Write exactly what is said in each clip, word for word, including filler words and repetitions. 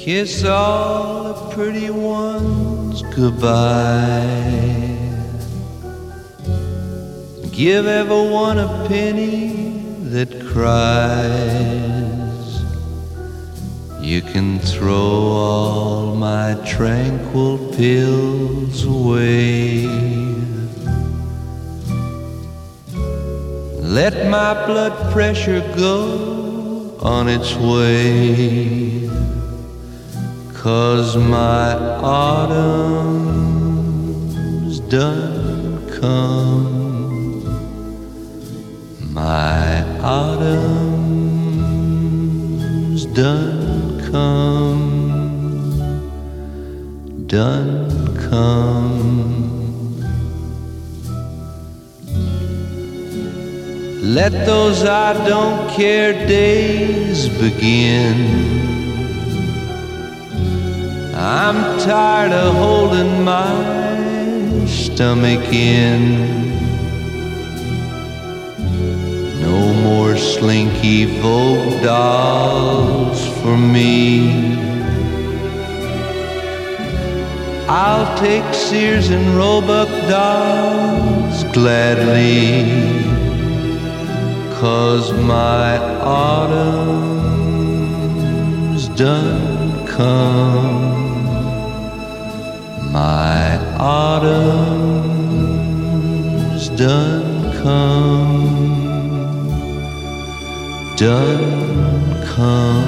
Kiss all the pretty ones goodbye. Give everyone a penny that cries. You can throw all my tranquil pills away. Let my blood pressure go on its way, 'cause my autumn's done come. My autumn's done come, done come. Let those I don't care days begin. I'm tired of holding my stomach in. No more slinky Vogue dolls for me. I'll take Sears and Roebuck dolls gladly, 'cause my autumn's done come. My autumn's done come, done come.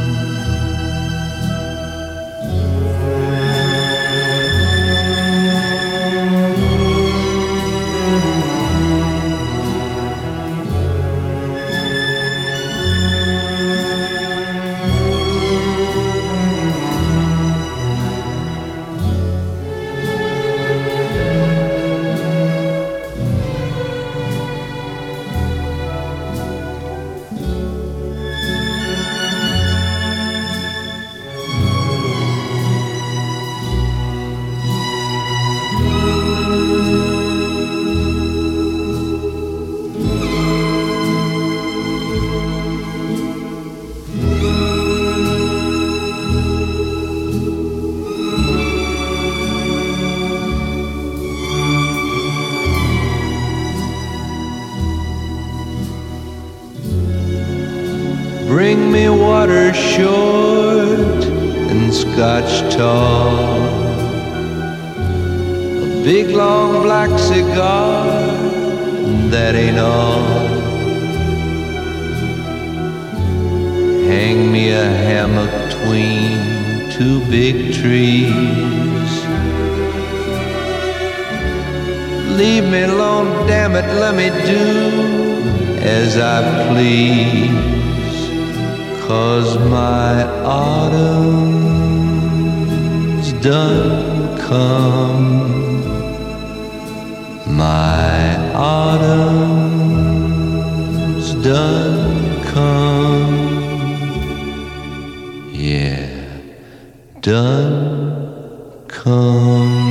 Bring me water short and scotch tall, a big long black cigar, that ain't all. Hang me a hammock between two big trees. Leave me alone, damn it, let me do as I please. 'Cause my autumn's done come. My autumn's done come. Yeah, done come.